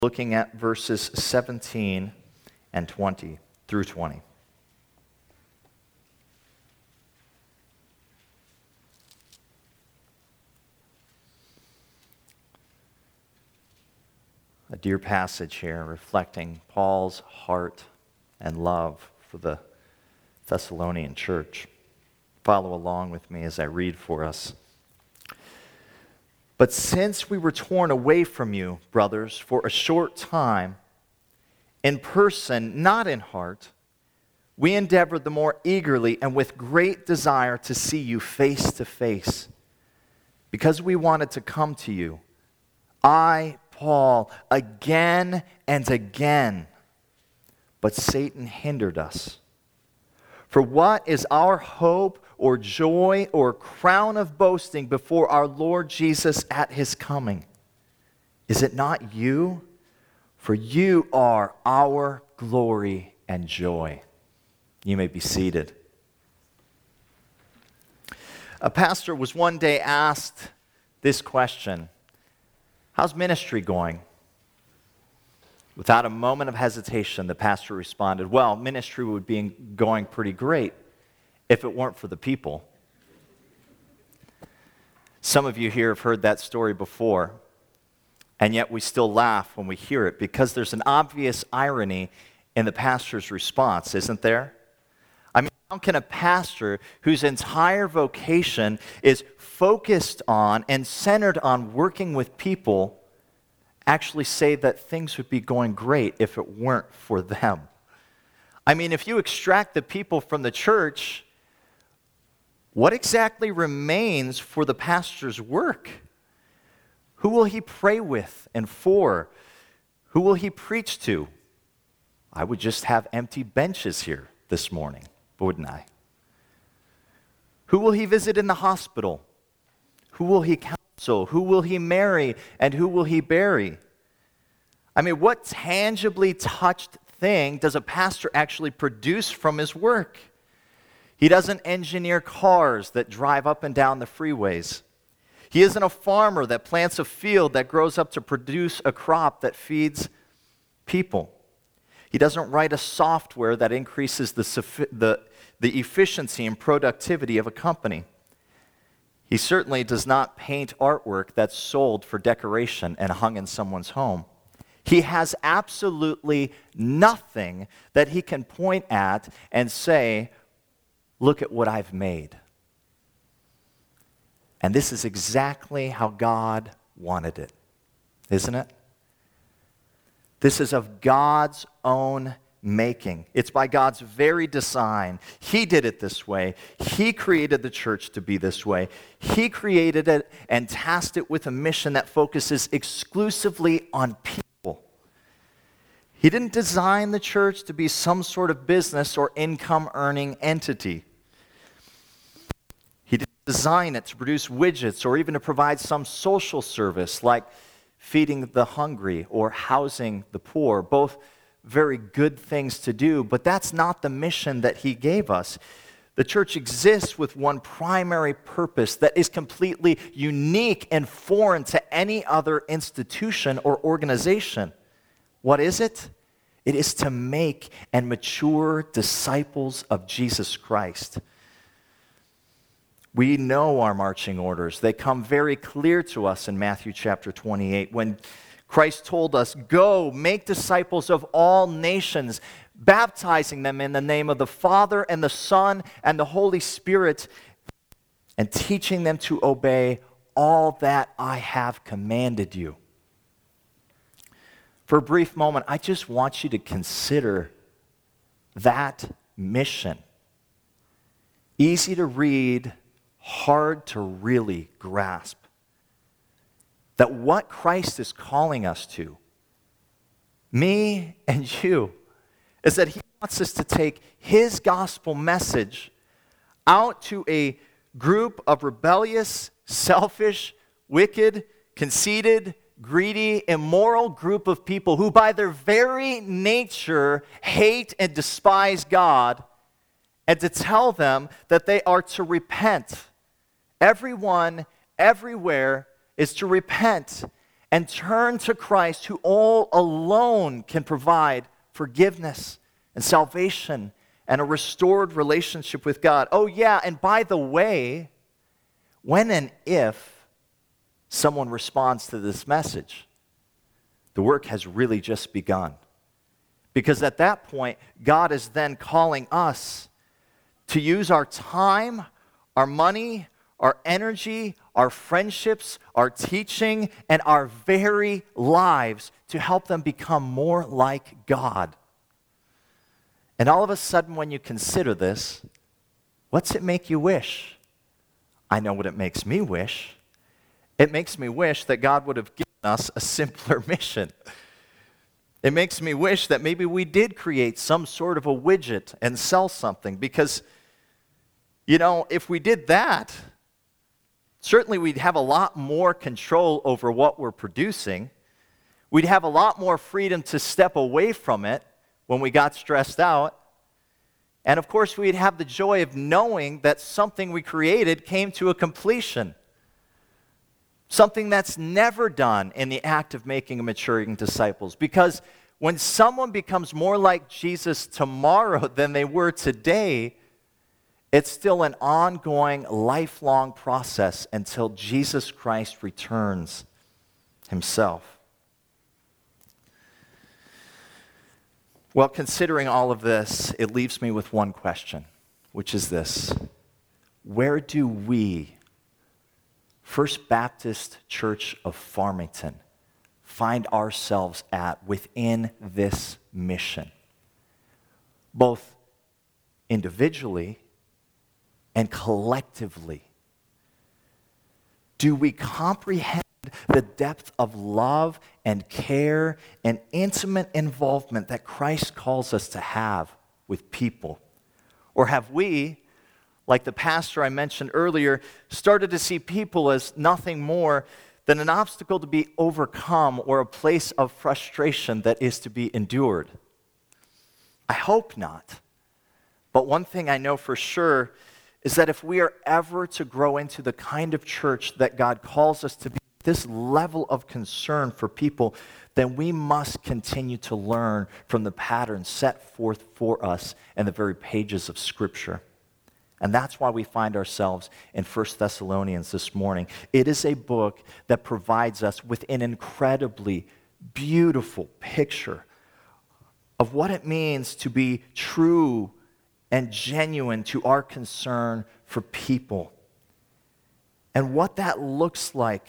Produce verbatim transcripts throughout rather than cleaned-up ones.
looking at verses seventeen and twenty through twenty. A dear passage here reflecting Paul's heart and love for the Thessalonian church. Follow along with me as I read for us. But since we were torn away from you, brothers, for a short time, in person, not in heart, we endeavored the more eagerly and with great desire to see you face to face, because we wanted to come to you. I, Paul, again and again, but Satan hindered us. For what is our hope or joy or crown of boasting before our Lord Jesus at his coming? Is it not you? For you are our glory and joy. You may be seated. A pastor was one day asked this question: how's ministry going? Without a moment of hesitation, the pastor responded, well, ministry would be going pretty great if it weren't for the people. Some of you here have heard that story before, and yet we still laugh when we hear it because there's an obvious irony in the pastor's response, isn't there? I mean, how can a pastor whose entire vocation is focused on and centered on working with people actually say that things would be going great if it weren't for them? I mean, if you extract the people from the church, what exactly remains for the pastor's work? Who will he pray with and for? Who will he preach to? I would just have empty benches here this morning, wouldn't I? Who will he visit in the hospital? Who will he counsel? Who will he marry and who will he bury? I mean, what tangibly touched thing does a pastor actually produce from his work? He doesn't engineer cars that drive up and down the freeways. He isn't a farmer that plants a field that grows up to produce a crop that feeds people. He doesn't write a software that increases the, the, the efficiency and productivity of a company. He certainly does not paint artwork that's sold for decoration and hung in someone's home. He has absolutely nothing that he can point at and say, look at what I've made. And this is exactly how God wanted it, isn't it? This is of God's own making. It's by God's very design. He did it this way. He created the church to be this way. He created it and tasked it with a mission that focuses exclusively on people. He didn't design the church to be some sort of business or income-earning entity. He didn't design it to produce widgets or even to provide some social service like feeding the hungry or housing the poor, both very good things to do, but that's not the mission that he gave us. The church exists with one primary purpose that is completely unique and foreign to any other institution or organization. What is it? It is to make and mature disciples of Jesus Christ. We know our marching orders. They come very clear to us in Matthew chapter twenty-eight when Christ told us, go, make disciples of all nations, baptizing them in the name of the Father and the Son and the Holy Spirit, and teaching them to obey all that I have commanded you. For a brief moment, I just want you to consider that mission. Easy to read, hard to really grasp. That what Christ is calling us to, me and you, is that he wants us to take his gospel message out to a group of rebellious, selfish, wicked, conceited, greedy, immoral group of people who by their very nature hate and despise God, and to tell them that they are to repent. Everyone, everywhere, is to repent and turn to Christ, who all alone can provide forgiveness and salvation and a restored relationship with God. Oh yeah, and by the way, when and if someone responds to this message, the work has really just begun. Because at that point, God is then calling us to use our time, our money, our energy, our friendships, our teaching, and our very lives to help them become more like God. And all of a sudden, when you consider this, what's it make you wish? I know what it makes me wish. It makes me wish that God would have given us a simpler mission. It makes me wish that maybe we did create some sort of a widget and sell something, because, you know, if we did that, certainly we'd have a lot more control over what we're producing. We'd have a lot more freedom to step away from it when we got stressed out. And of course, we'd have the joy of knowing that something we created came to a completion. Something that's never done in the act of making and maturing disciples. Because when someone becomes more like Jesus tomorrow than they were today, it's still an ongoing, lifelong process until Jesus Christ returns himself. Well, considering all of this, it leaves me with one question, which is this: where do we, First Baptist Church of Farmington, find ourselves at within this mission? Both individually and collectively. Do we comprehend the depth of love and care and intimate involvement that Christ calls us to have with people? Or have we, like the pastor I mentioned earlier, started to see people as nothing more than an obstacle to be overcome or a place of frustration that is to be endured? I hope not. But one thing I know for sure is that if we are ever to grow into the kind of church that God calls us to be, this level of concern for people, then we must continue to learn from the patterns set forth for us in the very pages of Scripture. And that's why we find ourselves in First Thessalonians this morning. It is a book that provides us with an incredibly beautiful picture of what it means to be true and genuine to our concern for people, and what that looks like.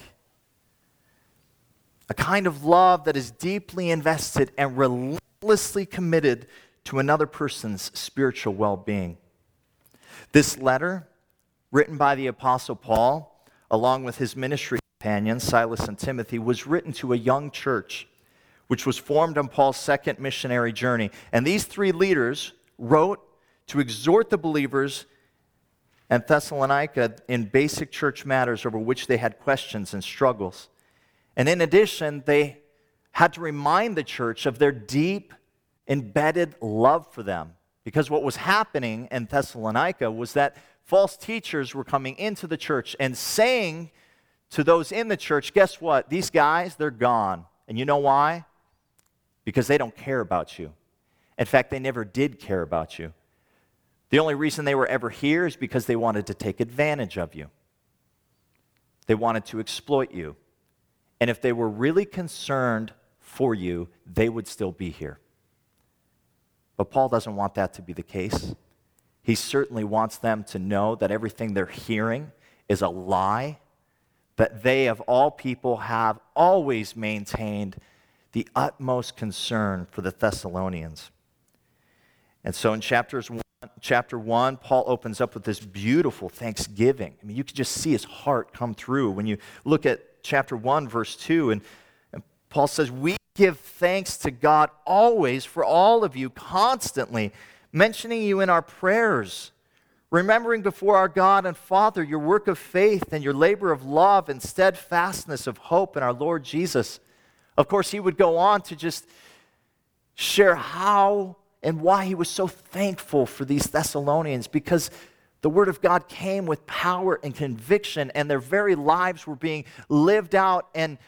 A kind of love that is deeply invested and relentlessly committed to another person's spiritual well-being. This letter, written by the Apostle Paul, along with his ministry companions, Silas and Timothy, was written to a young church, which was formed on Paul's second missionary journey. And these three leaders wrote to exhort the believers in Thessalonica in basic church matters over which they had questions and struggles. And in addition, they had to remind the church of their deep, embedded love for them. Because what was happening in Thessalonica was that false teachers were coming into the church and saying to those in the church, guess what? These guys, they're gone. And you know why? Because they don't care about you. In fact, they never did care about you. The only reason they were ever here is because they wanted to take advantage of you. They wanted to exploit you. And if they were really concerned for you, they would still be here. But Paul doesn't want that to be the case. He certainly wants them to know that everything they're hearing is a lie, that they of all people have always maintained the utmost concern for the Thessalonians. And so in chapters one, chapter one, Paul opens up with this beautiful thanksgiving. I mean, you can just see his heart come through when you look at chapter one, verse two, and, and Paul says, "We give thanks to God always for all of you, constantly, mentioning you in our prayers, remembering before our God and Father your work of faith and your labor of love and steadfastness of hope in our Lord Jesus." Of course, he would go on to just share how and why he was so thankful for these Thessalonians, because the Word of God came with power and conviction, and their very lives were being lived out and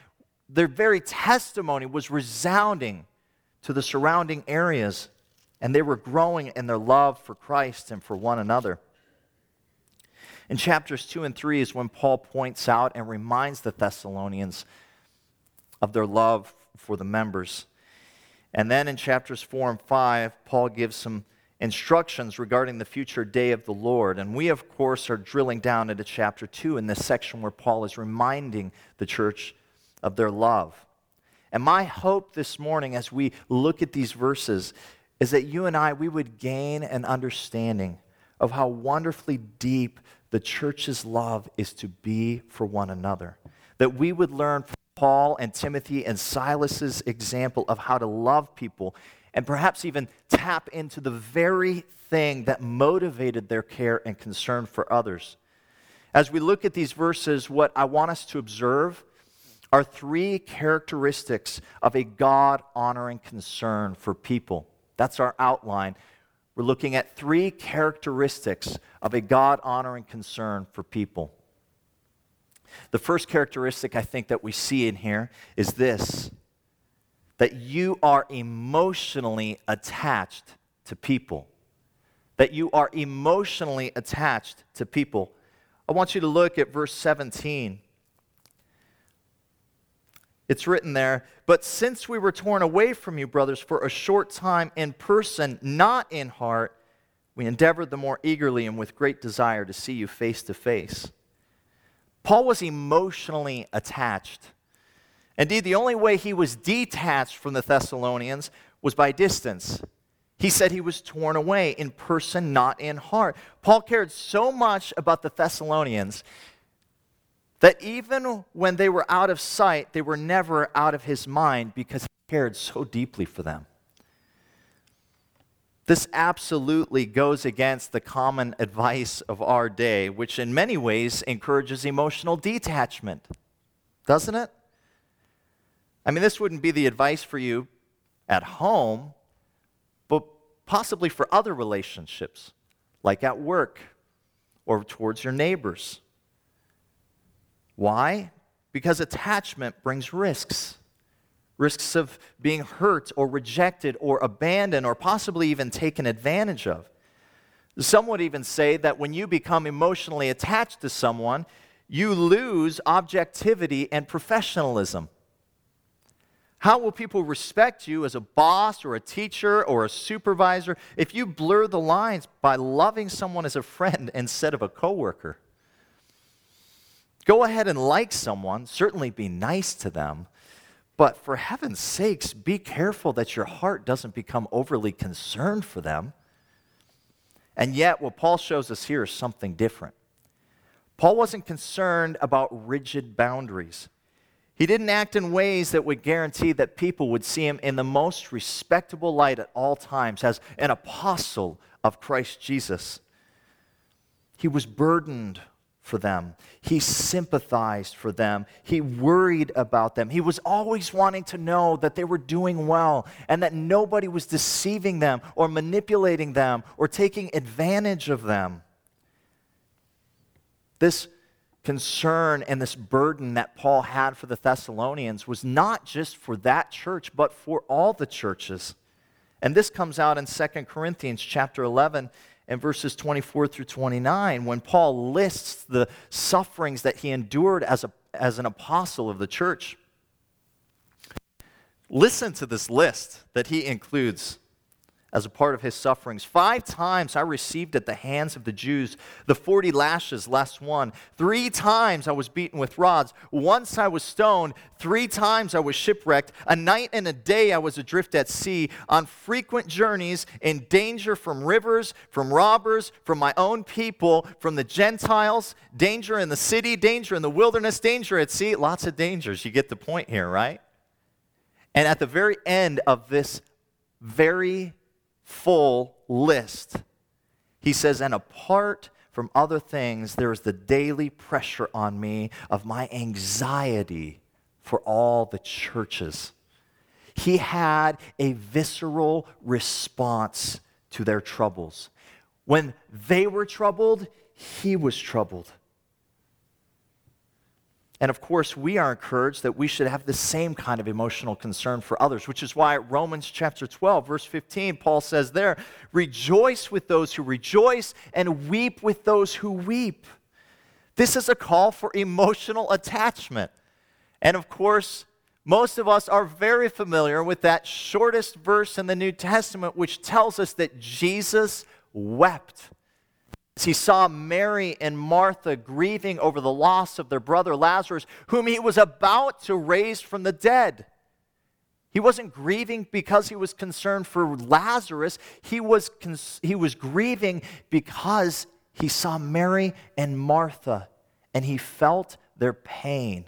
their very testimony was resounding to the surrounding areas, and they were growing in their love for Christ and for one another. In chapters two and three is when Paul points out and reminds the Thessalonians of their love for the members. And then in chapters four and five, Paul gives some instructions regarding the future day of the Lord. And we, of course, are drilling down into chapter two in this section where Paul is reminding the church of their love. And my hope this morning as we look at these verses is that you and I, we would gain an understanding of how wonderfully deep the church's love is to be for one another. That we would learn from Paul and Timothy and Silas's example of how to love people and perhaps even tap into the very thing that motivated their care and concern for others. As we look at these verses, what I want us to observe are three characteristics of a God-honoring concern for people. That's our outline. We're looking at three characteristics of a God-honoring concern for people. The first characteristic I think that we see in here is this, that you are emotionally attached to people. That you are emotionally attached to people. I want you to look at verse seventeen. It's written there, "But since we were torn away from you, brothers, for a short time in person, not in heart, we endeavored the more eagerly and with great desire to see you face to face." Paul was emotionally attached. Indeed, the only way he was detached from the Thessalonians was by distance. He said he was torn away in person, not in heart. Paul cared so much about the Thessalonians that even when they were out of sight, they were never out of his mind because he cared so deeply for them. This absolutely goes against the common advice of our day, which in many ways encourages emotional detachment, doesn't it? I mean, this wouldn't be the advice for you at home, but possibly for other relationships, like at work or towards your neighbors. Why? Because attachment brings risks. Risks of being hurt or rejected or abandoned or possibly even taken advantage of. Some would even say that when you become emotionally attached to someone, you lose objectivity and professionalism. How will people respect you as a boss or a teacher or a supervisor if you blur the lines by loving someone as a friend instead of a coworker? Go ahead and like someone, certainly be nice to them, but for heaven's sakes, be careful that your heart doesn't become overly concerned for them. And yet, what Paul shows us here is something different. Paul wasn't concerned about rigid boundaries. He didn't act in ways that would guarantee that people would see him in the most respectable light at all times as an apostle of Christ Jesus. He was burdened for them. He sympathized for them. He worried about them. He was always wanting to know that they were doing well and that nobody was deceiving them or manipulating them or taking advantage of them. This concern and this burden that Paul had for the Thessalonians was not just for that church, but for all the churches. And this comes out in Second Corinthians chapter eleven and verses twenty-four through twenty-nine, when Paul lists the sufferings that he endured as, a, as an apostle of the church. Listen to this list that he includes as a part of his sufferings. Five times I received at the hands of the Jews the forty lashes less one. Three times I was beaten with rods. Once I was stoned. Three times I was shipwrecked. A night and a day I was adrift at sea, on frequent journeys, in danger from rivers, from robbers, from my own people, from the Gentiles, danger in the city, danger in the wilderness, danger at sea. Lots of dangers. You get the point here, right? And at the very end of this very full list, he says, and apart from other things, there is the daily pressure on me of my anxiety for all the churches. He had a visceral response to their troubles. When they were troubled, he was troubled. And of course, we are encouraged that we should have the same kind of emotional concern for others, which is why Romans chapter twelve, verse fifteen, Paul says there, rejoice with those who rejoice and weep with those who weep. This is a call for emotional attachment. And of course, most of us are very familiar with that shortest verse in the New Testament, which tells us that Jesus wept. He saw Mary and Martha grieving over the loss of their brother Lazarus, whom he was about to raise from the dead. He wasn't grieving because he was concerned for Lazarus. He was, cons- he was grieving because he saw Mary and Martha, and he felt their pain.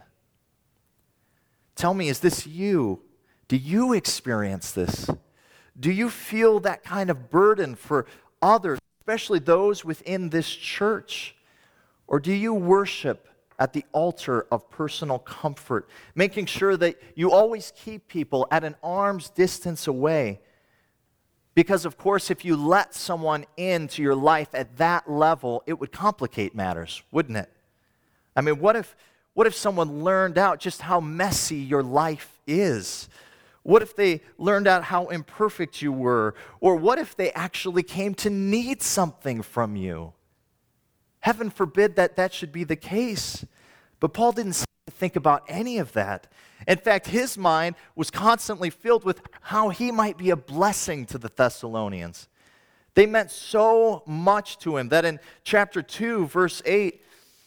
Tell me, is this you? Do you experience this? Do you feel that kind of burden for others, especially those within this church? Or do you worship at the altar of personal comfort, making sure that you always keep people at an arm's distance away? Because, of course, if you let someone into your life at that level, it would complicate matters, wouldn't it? I mean, what if, what if someone learned out just how messy your life is? What if they learned out how imperfect you were? Or what if they actually came to need something from you? Heaven forbid that that should be the case. But Paul didn't seem to think about any of that. In fact, his mind was constantly filled with how he might be a blessing to the Thessalonians. They meant so much to him that in chapter two, verse eight,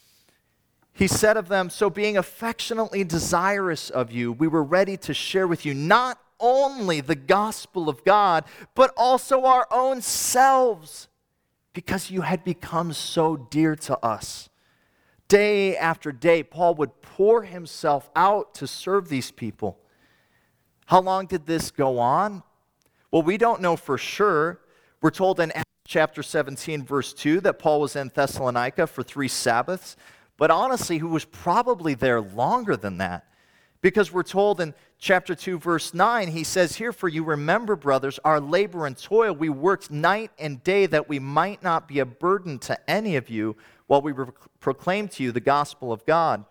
he said of them, so being affectionately desirous of you, we were ready to share with you not only the gospel of God, but also our own selves, because you had become so dear to us. Day after day, Paul would pour himself out to serve these people. How long did this go on? Well, we don't know for sure. We're told in Acts chapter seventeen, verse two, that Paul was in Thessalonica for three Sabbaths. But honestly, he was probably there longer than that. Because we're told in chapter two, verse nine, he says here, for you remember, brothers, our labor and toil. We worked night and day that we might not be a burden to any of you while we proclaim to you the gospel of God.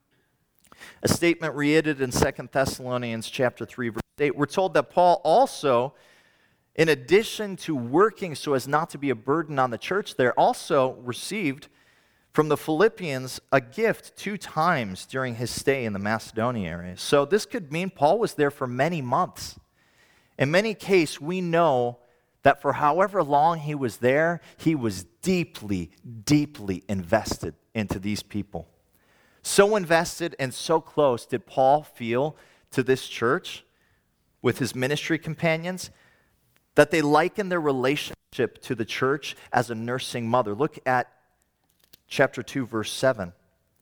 A statement reiterated in Second Thessalonians chapter three, verse eight. We're told that Paul also, in addition to working so as not to be a burden on the church there, also received from the Philippians a gift two times during his stay in the Macedonia area. So this could mean Paul was there for many months. In many cases, we know that for however long he was there, he was deeply, deeply invested into these people. So invested and so close did Paul feel to this church with his ministry companions that they likened their relationship to the church as a nursing mother. Look at chapter two, verse seven.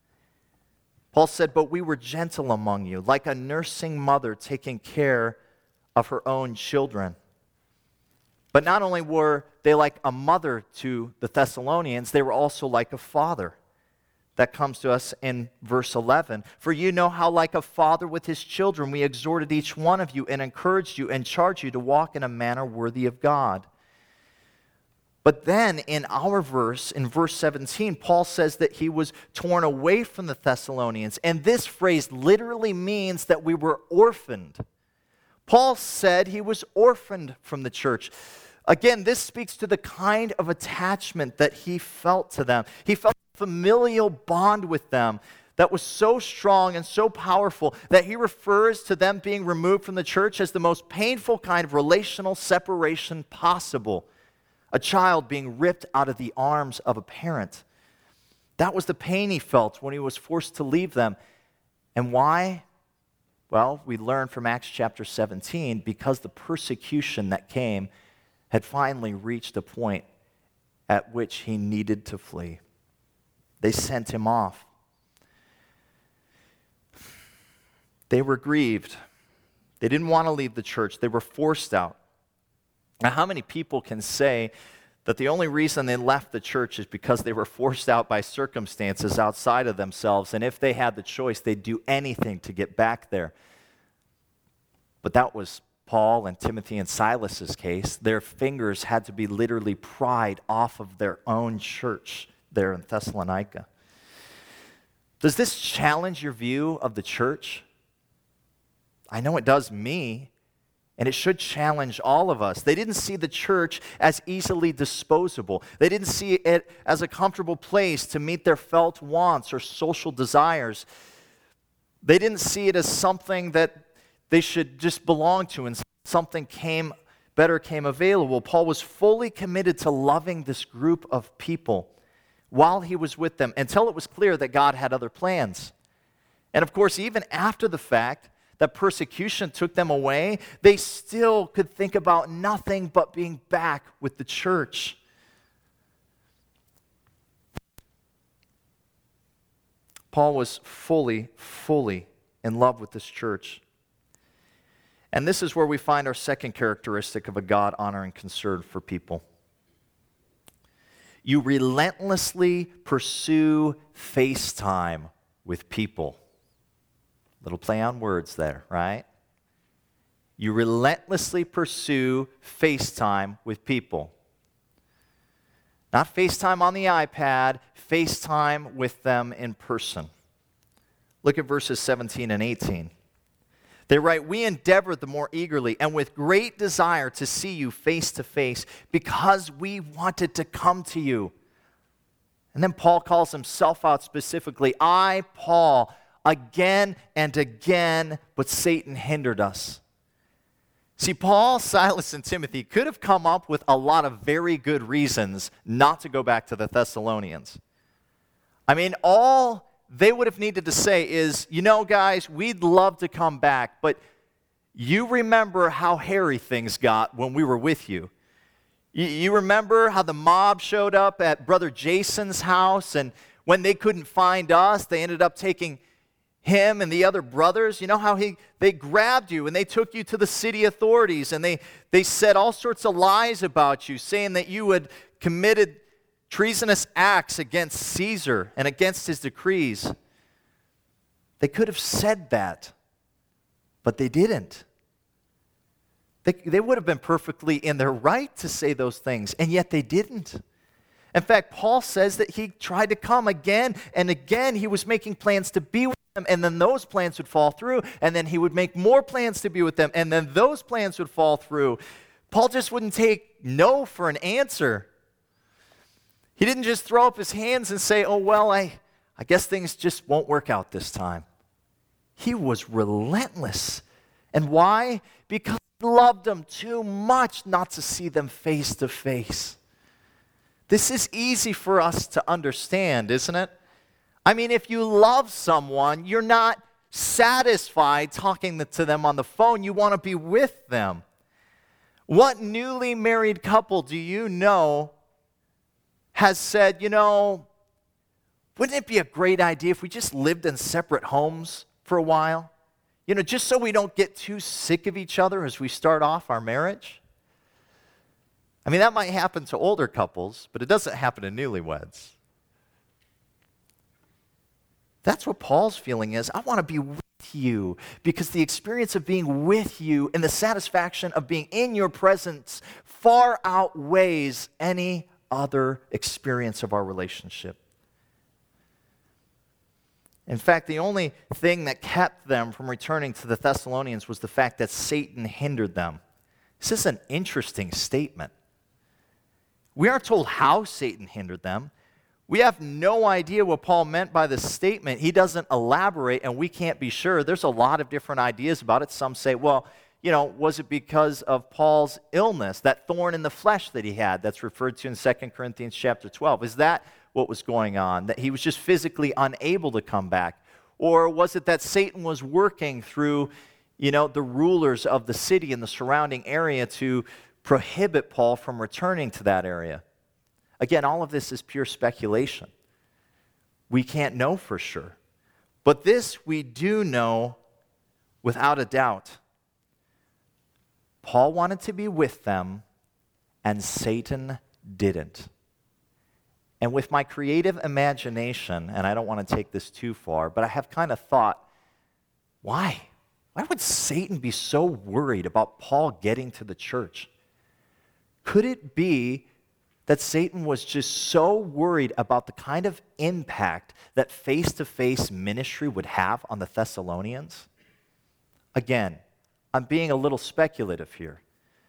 Paul said, but we were gentle among you, like a nursing mother taking care of her own children. But not only were they like a mother to the Thessalonians, they were also like a father. That comes to us in verse eleven. For you know how like a father with his children, we exhorted each one of you and encouraged you and charged you to walk in a manner worthy of God. But then in our verse, in verse seventeen, Paul says that he was torn away from the Thessalonians. And this phrase literally means that we were orphaned. Paul said he was orphaned from the church. Again, this speaks to the kind of attachment that he felt to them. He felt a familial bond with them that was so strong and so powerful that he refers to them being removed from the church as the most painful kind of relational separation possible. A child being ripped out of the arms of a parent. That was the pain he felt when he was forced to leave them. And why? Well, we learn from Acts chapter seventeen, because the persecution that came had finally reached a point at which he needed to flee. They sent him off. They were grieved. They didn't want to leave the church. They were forced out. Now, how many people can say that the only reason they left the church is because they were forced out by circumstances outside of themselves, and if they had the choice, they'd do anything to get back there? But that was Paul and Timothy and Silas's case. Their fingers had to be literally pried off of their own church there in Thessalonica. Does this challenge your view of the church? I know it does me, and it should challenge all of us. They didn't see the church as easily disposable. They didn't see it as a comfortable place to meet their felt wants or social desires. They didn't see it as something that they should just belong to, and something came better came available. Paul was fully committed to loving this group of people while he was with them, until it was clear that God had other plans. And of course, even after the fact that persecution took them away, they still could think about nothing but being back with the church. Paul was fully, fully in love with this church. And this is where we find our second characteristic of a God-honoring concern for people. You relentlessly pursue face time with people. Little play on words there, right? You relentlessly pursue face time with people. Not FaceTime on the iPad, FaceTime with them in person. Look at verses seventeen and eighteen. They write, "We endeavor the more eagerly and with great desire to see you face to face because we wanted to come to you." And then Paul calls himself out specifically. "I, Paul, again and again, but Satan hindered us." See, Paul, Silas, and Timothy could have come up with a lot of very good reasons not to go back to the Thessalonians. I mean, all they would have needed to say is, you know, guys, we'd love to come back, but you remember how hairy things got when we were with you. You, you remember how the mob showed up at Brother Jason's house, and when they couldn't find us, they ended up taking him and the other brothers. You know how he they grabbed you and they took you to the city authorities, and they, they said all sorts of lies about you, saying that you had committed treasonous acts against Caesar and against his decrees. They could have said that, but they didn't. They, they would have been perfectly in their right to say those things, and yet they didn't. In fact, Paul says that he tried to come again and again. He was making plans to be with them, and then those plans would fall through, and then he would make more plans to be with them, and then those plans would fall through. Paul just wouldn't take no for an answer. He didn't just throw up his hands and say, oh, well, I, I guess things just won't work out this time. He was relentless. And why? Because he loved them too much not to see them face to face. This is easy for us to understand, isn't it? I mean, if you love someone, you're not satisfied talking to them on the phone. You want to be with them. What newly married couple do you know has said, you know, wouldn't it be a great idea if we just lived in separate homes for a while? You know, just so we don't get too sick of each other as we start off our marriage? I mean, that might happen to older couples, but it doesn't happen to newlyweds. That's what Paul's feeling is. I want to be with you because the experience of being with you and the satisfaction of being in your presence far outweighs any other experience of our relationship. In fact, the only thing that kept them from returning to the Thessalonians was the fact that Satan hindered them. This is an interesting statement. We aren't told how Satan hindered them. We have no idea what Paul meant by this statement. He doesn't elaborate, and we can't be sure. There's a lot of different ideas about it. Some say, well, you know, was it because of Paul's illness, that thorn in the flesh that he had that's referred to in Second Corinthians chapter twelve? Is that what was going on, that he was just physically unable to come back? Or was it that Satan was working through, you know, the rulers of the city and the surrounding area to prohibit Paul from returning to that area? Again, all of this is pure speculation. We can't know for sure. But this we do know without a doubt. Paul wanted to be with them, and Satan didn't. And with my creative imagination, and I don't want to take this too far, but I have kind of thought, why? Why would Satan be so worried about Paul getting to the church? Could it be that Satan was just so worried about the kind of impact that face-to-face ministry would have on the Thessalonians? Again, I'm being a little speculative here.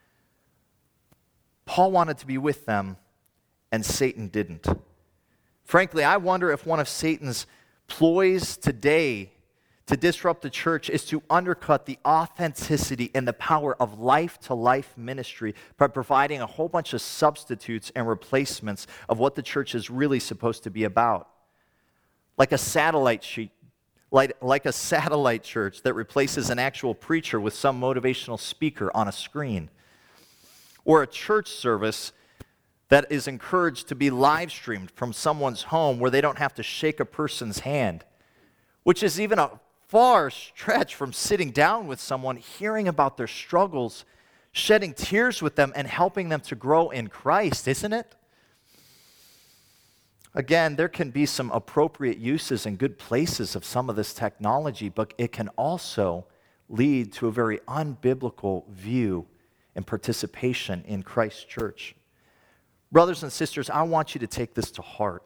Paul wanted to be with them, and Satan didn't. Frankly, I wonder if one of Satan's ploys today to disrupt the church is to undercut the authenticity and the power of life-to-life ministry by providing a whole bunch of substitutes and replacements of what the church is really supposed to be about. Like a satellite sheet, like, like a satellite church that replaces an actual preacher with some motivational speaker on a screen. Or a church service that is encouraged to be live streamed from someone's home where they don't have to shake a person's hand, which is even a far stretch from sitting down with someone, hearing about their struggles, shedding tears with them, and helping them to grow in Christ, isn't it? Again, there can be some appropriate uses and good places of some of this technology, but it can also lead to a very unbiblical view and participation in Christ's church. Brothers and sisters, I want you to take this to heart.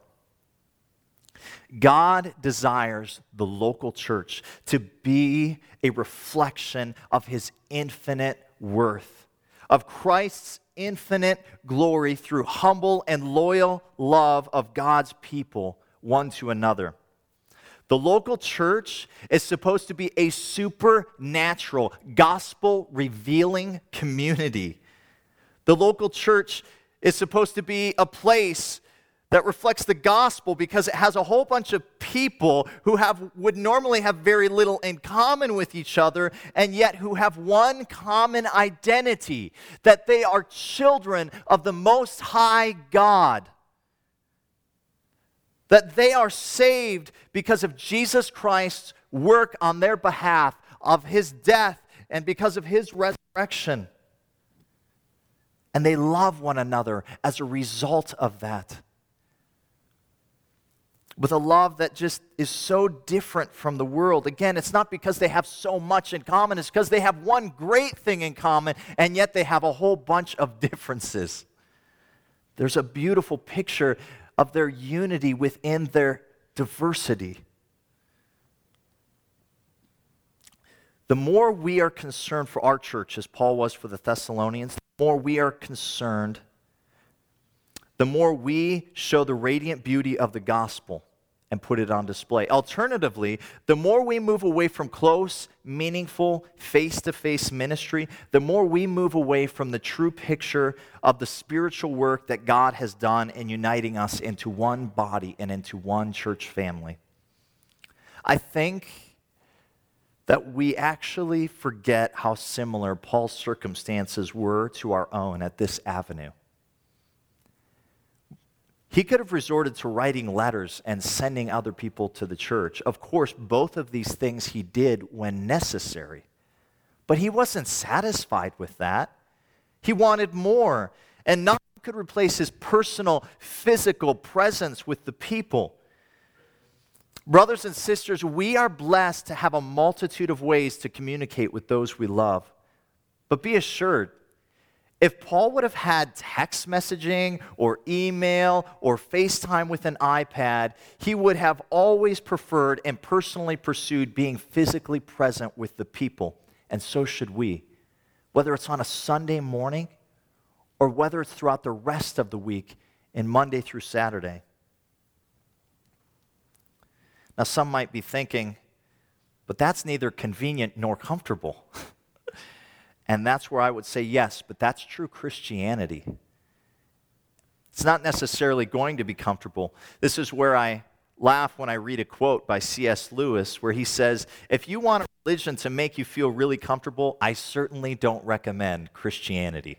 God desires the local church to be a reflection of his infinite worth, of Christ's infinite glory through humble and loyal love of God's people one to another. The local church is supposed to be a supernatural, gospel-revealing community. The local church is supposed to be a place that reflects the gospel because it has a whole bunch of people who have would normally have very little in common with each other, and yet who have one common identity, that they are children of the Most High God. That they are saved because of Jesus Christ's work on their behalf, of his death, and because of his resurrection. And they love one another as a result of that. With a love that just is so different from the world. Again, it's not because they have so much in common, it's because they have one great thing in common, and yet they have a whole bunch of differences. There's a beautiful picture of their unity within their diversity. The more we are concerned for our church, as Paul was for the Thessalonians, the more we are concerned, the more we show the radiant beauty of the gospel and put it on display. Alternatively, the more we move away from close, meaningful, face-to-face ministry, the more we move away from the true picture of the spiritual work that God has done in uniting us into one body and into one church family. I think that we actually forget how similar Paul's circumstances were to our own at this avenue. He could have resorted to writing letters and sending other people to the church. Of course, both of these things he did when necessary. But he wasn't satisfied with that. He wanted more. And nothing could replace his personal, physical presence with the people. Brothers and sisters, we are blessed to have a multitude of ways to communicate with those we love. But be assured, if Paul would have had text messaging or email or FaceTime with an iPad, he would have always preferred and personally pursued being physically present with the people. And so should we. Whether it's on a Sunday morning or whether it's throughout the rest of the week and Monday through Saturday. Now, some might be thinking, but that's neither convenient nor comfortable. And that's where I would say yes, but that's true Christianity. It's not necessarily going to be comfortable. This is where I laugh when I read a quote by C S Lewis where he says, if you want a religion to make you feel really comfortable, I certainly don't recommend Christianity.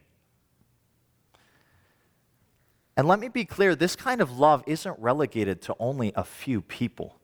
And let me be clear, this kind of love isn't relegated to only a few people.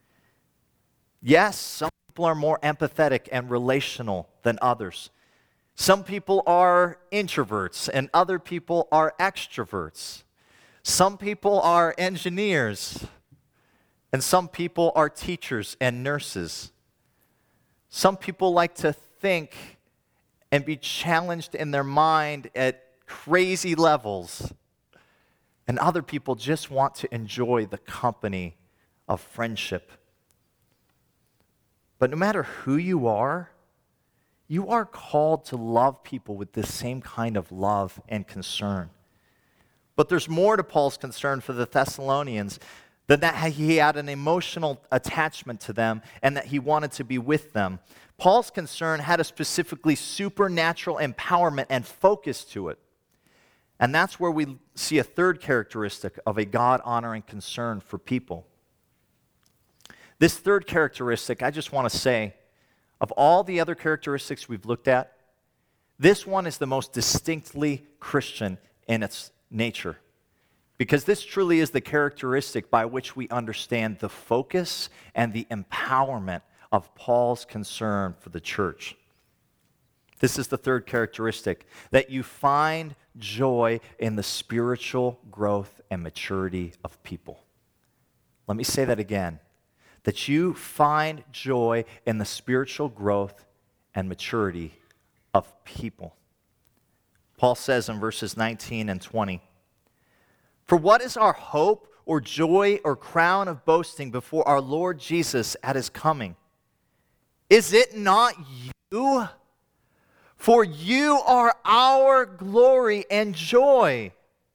Yes, some people are more empathetic and relational than others. Some people are introverts and other people are extroverts. Some people are engineers and some people are teachers and nurses. Some people like to think and be challenged in their mind at crazy levels. And other people just want to enjoy the company of friendship. But no matter who you are, you are called to love people with this same kind of love and concern. But there's more to Paul's concern for the Thessalonians than that he had an emotional attachment to them and that he wanted to be with them. Paul's concern had a specifically supernatural empowerment and focus to it. And that's where we see a third characteristic of a God-honoring concern for people. This third characteristic, I just want to say, of all the other characteristics we've looked at, this one is the most distinctly Christian in its nature. Because this truly is the characteristic by which we understand the focus and the empowerment of Paul's concern for the church. This is the third characteristic, that you find joy in the spiritual growth and maturity of people. Let me say that again. That you find joy in the spiritual growth and maturity of people. Paul says in verses nineteen and twenty, "For what is our hope or joy or crown of boasting before our Lord Jesus at his coming? Is it not you? For you are our glory and joy."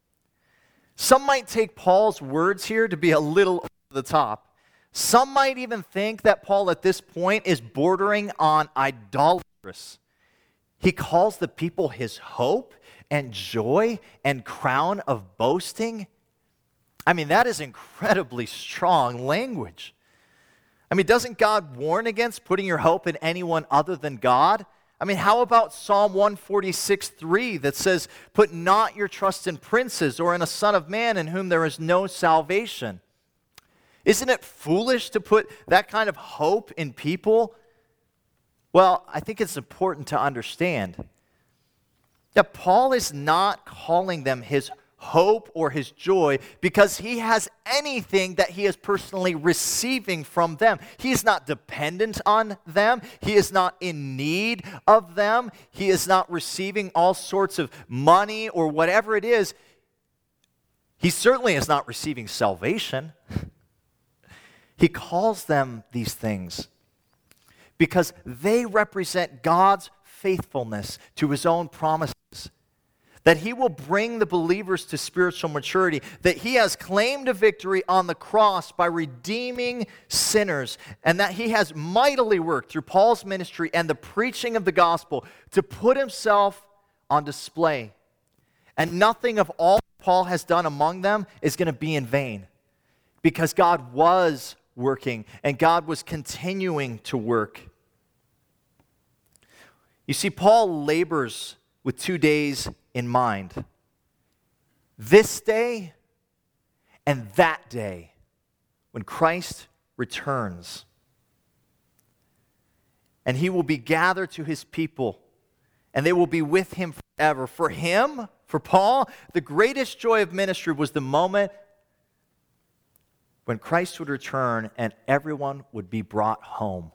Some might take Paul's words here to be a little over the top. Some might even think that Paul at this point is bordering on idolatrous. He calls the people his hope and joy and crown of boasting. I mean, that is incredibly strong language. I mean, doesn't God warn against putting your hope in anyone other than God? I mean, how about Psalm one forty-six three that says, "Put not your trust in princes or in a son of man in whom there is no salvation"? Isn't it foolish to put that kind of hope in people? Well, I think it's important to understand that Paul is not calling them his hope or his joy because he has anything that he is personally receiving from them. He is not dependent on them. He is not in need of them. He is not receiving all sorts of money or whatever it is. He certainly is not receiving salvation. He calls them these things because they represent God's faithfulness to his own promises, that he will bring the believers to spiritual maturity, that he has claimed a victory on the cross by redeeming sinners, and that he has mightily worked through Paul's ministry and the preaching of the gospel to put himself on display. And nothing of all Paul has done among them is going to be in vain, because God was working, and God was continuing to work. You see, Paul labors with two days in mind. This day and that day when Christ returns. And he will be gathered to his people, and they will be with him forever. For him, for Paul, the greatest joy of ministry was the moment when Christ would return and everyone would be brought home.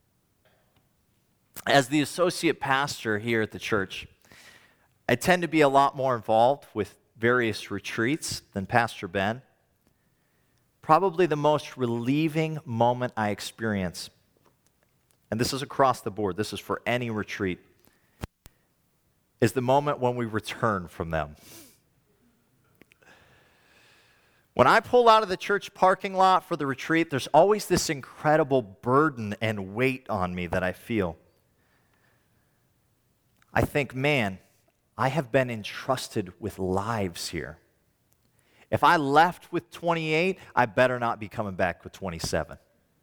As the associate pastor here at the church, I tend to be a lot more involved with various retreats than Pastor Ben. Probably the most relieving moment I experience, and this is across the board, this is for any retreat, is the moment when we return from them. When I pull out of the church parking lot for the retreat, there's always this incredible burden and weight on me that I feel. I think, man, I have been entrusted with lives here. If I left with twenty-eight, I better not be coming back with twenty-seven.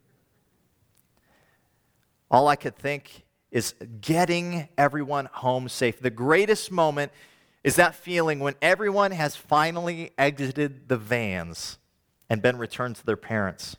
All I could think is getting everyone home safe. The greatest moment is that feeling when everyone has finally exited the vans and been returned to their parents.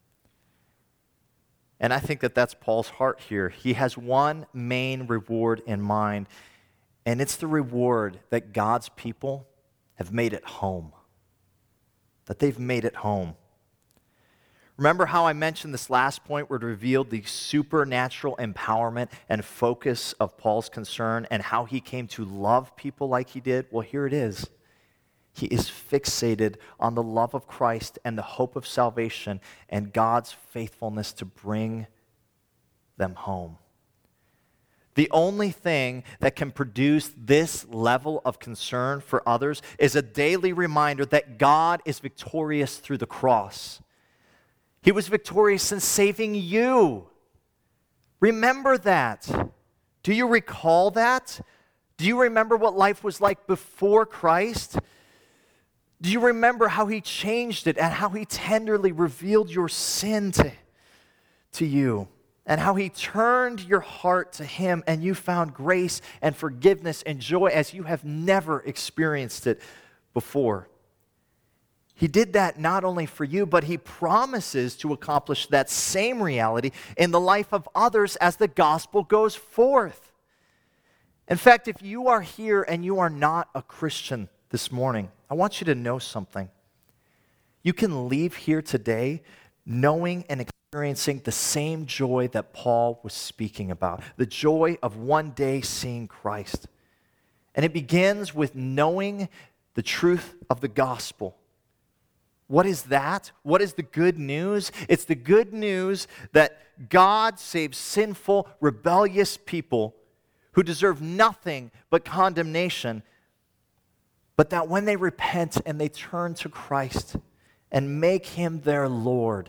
And I think that that's Paul's heart here. He has one main reward in mind, and it's the reward that God's people have made it home. That they've made it home. Remember how I mentioned this last point where it revealed the supernatural empowerment and focus of Paul's concern and how he came to love people like he did? Well, here it is. He is fixated on the love of Christ and the hope of salvation and God's faithfulness to bring them home. The only thing that can produce this level of concern for others is a daily reminder that God is victorious through the cross. He was victorious in saving you. Remember that. Do you recall that? Do you remember what life was like before Christ? Do you remember how he changed it and how he tenderly revealed your sin to, to you? And how he turned your heart to him and you found grace and forgiveness and joy as you have never experienced it before. He did that not only for you, but he promises to accomplish that same reality in the life of others as the gospel goes forth. In fact, if you are here and you are not a Christian this morning, I want you to know something. You can leave here today knowing and experiencing the same joy that Paul was speaking about, the joy of one day seeing Christ. And it begins with knowing the truth of the gospel. What is that? What is the good news? It's the good news that God saves sinful, rebellious people who deserve nothing but condemnation, but that when they repent and they turn to Christ and make him their Lord,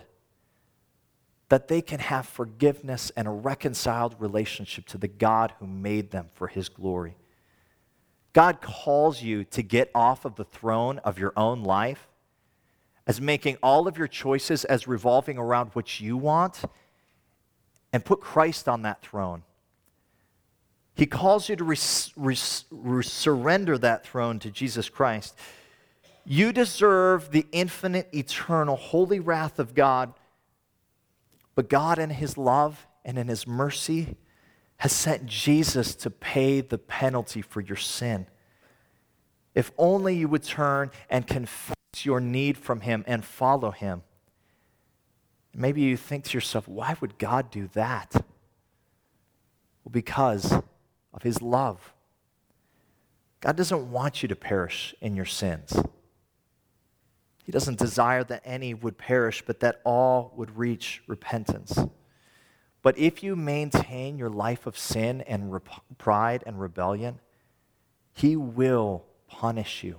that they can have forgiveness and a reconciled relationship to the God who made them for his glory. God calls you to get off of the throne of your own life, as making all of your choices as revolving around what you want, and put Christ on that throne. He calls you to res- res- res- surrender that throne to Jesus Christ. You deserve the infinite, eternal, holy wrath of God, but God in his love and in his mercy has sent Jesus to pay the penalty for your sin. If only you would turn and confess your need from him and follow him. Maybe you think to yourself, why would God do that? Well, because of his love. God doesn't want you to perish in your sins. He doesn't desire that any would perish, but that all would reach repentance. But if you maintain your life of sin and rep- pride and rebellion, he will punish you.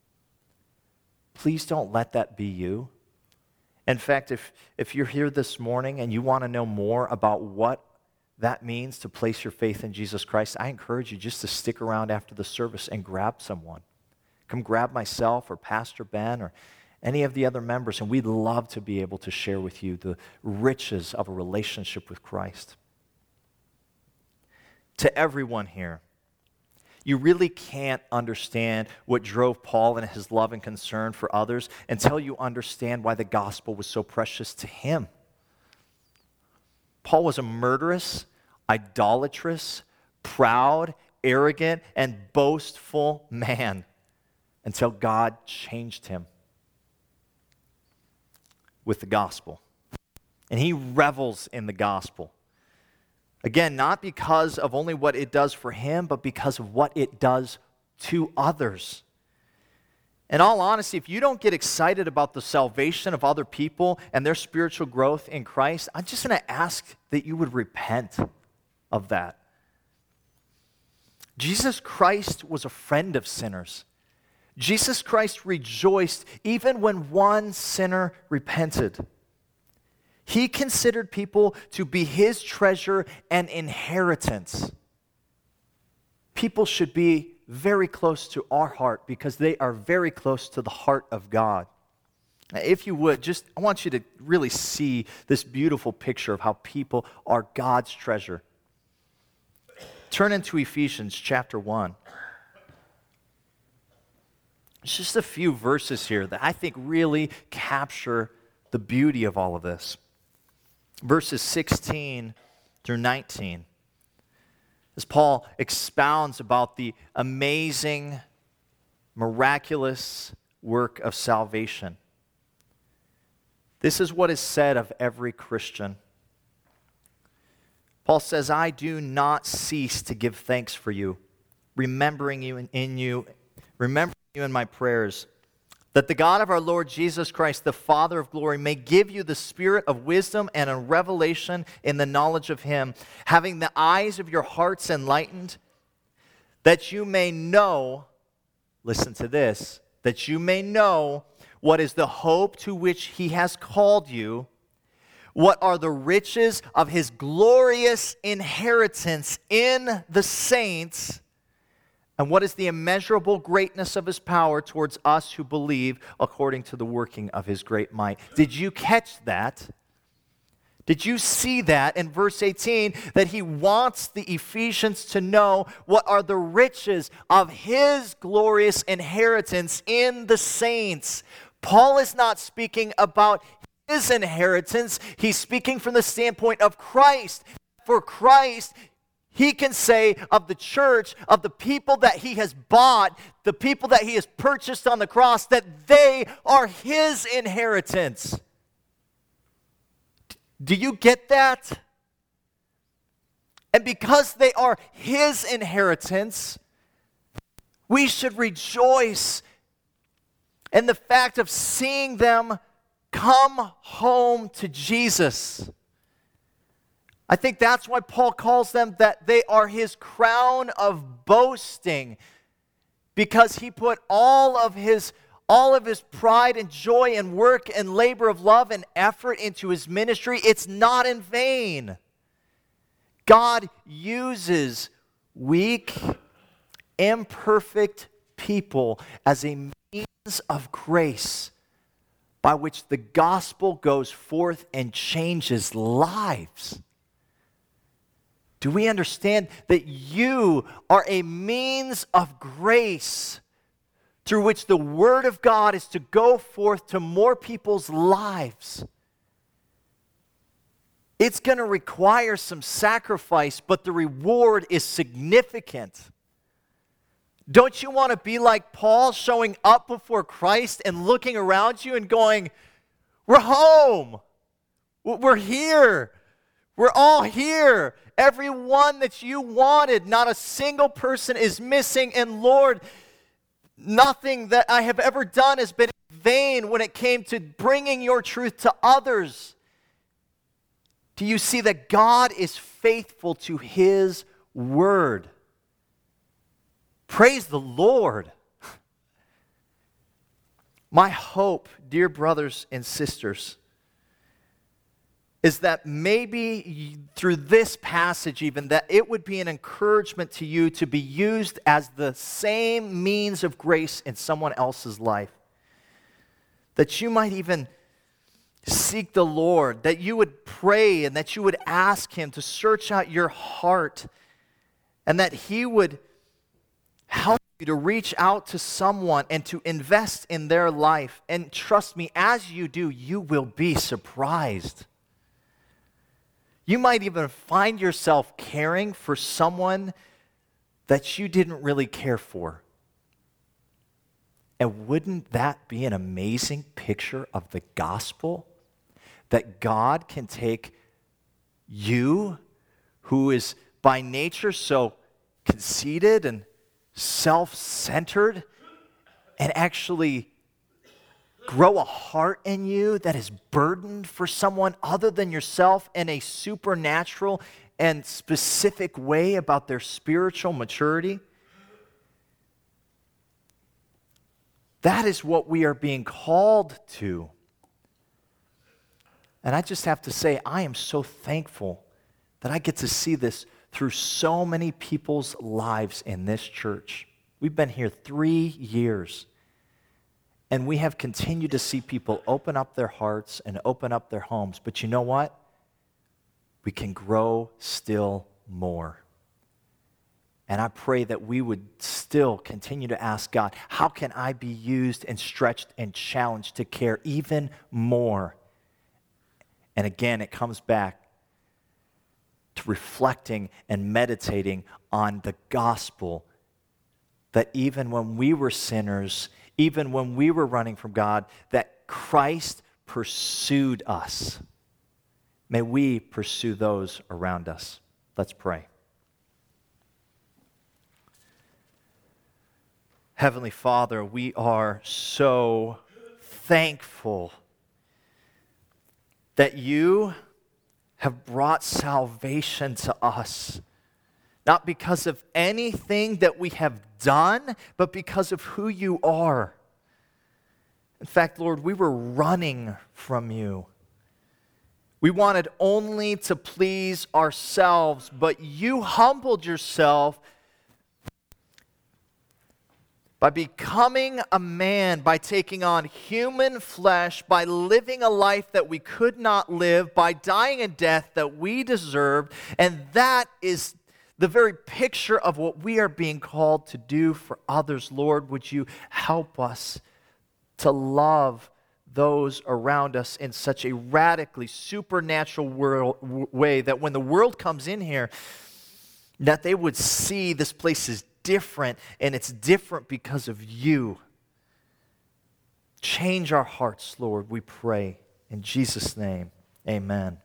Please don't let that be you. In fact, if, if you're here this morning and you want to know more about what that means to place your faith in Jesus Christ, I encourage you just to stick around after the service and grab someone. Come grab myself or Pastor Ben or any of the other members, and we'd love to be able to share with you the riches of a relationship with Christ. To everyone here, you really can't understand what drove Paul in his love and concern for others until you understand why the gospel was so precious to him. Paul was a murderous, idolatrous, proud, arrogant, and boastful man until God changed him with the gospel. And he revels in the gospel. Again, not because of only what it does for him, but because of what it does to others. In all honesty, if you don't get excited about the salvation of other people and their spiritual growth in Christ, I'm just going to ask that you would repent of that. Jesus Christ was a friend of sinners. Jesus Christ rejoiced even when one sinner repented. He considered people to be his treasure and inheritance. People should be very close to our heart because they are very close to the heart of God. Now, if you would, just I want you to really see this beautiful picture of how people are God's treasure. Turn into Ephesians chapter one. There's just a few verses here that I think really capture the beauty of all of this. Verses sixteen through nineteen. As Paul expounds about the amazing, miraculous work of salvation. This is what is said of every Christian. Paul says, I do not cease to give thanks for you, remembering you in, in you, remembering you in my prayers, that the God of our Lord Jesus Christ, the Father of glory, may give you the spirit of wisdom and a revelation in the knowledge of him, having the eyes of your hearts enlightened, that you may know, listen to this, that you may know what is the hope to which he has called you, what are the riches of his glorious inheritance in the saints, and what is the immeasurable greatness of his power towards us who believe according to the working of his great might. Did you catch that? Did you see that in verse eighteen, that he wants the Ephesians to know what are the riches of his glorious inheritance in the saints? Paul is not speaking about his inheritance. He's speaking from the standpoint of Christ. For Christ, he can say of the church, of the people that he has bought, the people that he has purchased on the cross, that they are his inheritance. Do you get that? And because they are his inheritance, we should rejoice in the fact of seeing them come home to Jesus. I think that's why Paul calls them that they are his crown of boasting, because he put all of his all of his pride and joy and work and labor of love and effort into his ministry. It's not in vain. God uses weak, imperfect people as a means of grace by which the gospel goes forth and changes lives. Do we understand that you are a means of grace through which the Word of God is to go forth to more people's lives? It's going to require some sacrifice, but the reward is significant. Don't you want to be like Paul, showing up before Christ and looking around you and going, we're home, we're here, we're all here. Everyone that you wanted, not a single person is missing. And Lord, nothing that I have ever done has been in vain when it came to bringing your truth to others. Do you see that God is faithful to his word? Praise the Lord. My hope, dear brothers and sisters, is that maybe through this passage even, that it would be an encouragement to you to be used as the same means of grace in someone else's life. That you might even seek the Lord, that you would pray and that you would ask him to search out your heart, and that he would help you to reach out to someone and to invest in their life. And trust me, as you do, you will be surprised. You might even find yourself caring for someone that you didn't really care for. And wouldn't that be an amazing picture of the gospel? That God can take you, who is by nature so conceited and self-centered, and actually grow a heart in you that is burdened for someone other than yourself in a supernatural and specific way about their spiritual maturity. That is what we are being called to. And I just have to say, I am so thankful that I get to see this through so many people's lives in this church. We've been here three years. And we have continued to see people open up their hearts and open up their homes. But you know what? We can grow still more. And I pray that we would still continue to ask God, how can I be used and stretched and challenged to care even more? And again, it comes back to reflecting and meditating on the gospel, that even when we were sinners, even when we were running from God, that Christ pursued us. May we pursue those around us. Let's pray. Heavenly Father, we are so thankful that you have brought salvation to us, not because of anything that we have done, but because of who you are. In fact, Lord, we were running from you. We wanted only to please ourselves, but you humbled yourself by becoming a man, by taking on human flesh, by living a life that we could not live, by dying a death that we deserved. And that is the very picture of what we are being called to do for others. Lord, would you help us to love those around us in such a radically supernatural world, w- way that when the world comes in here, that they would see this place is different, and it's different because of you. Change our hearts, Lord, we pray. In Jesus' name, amen.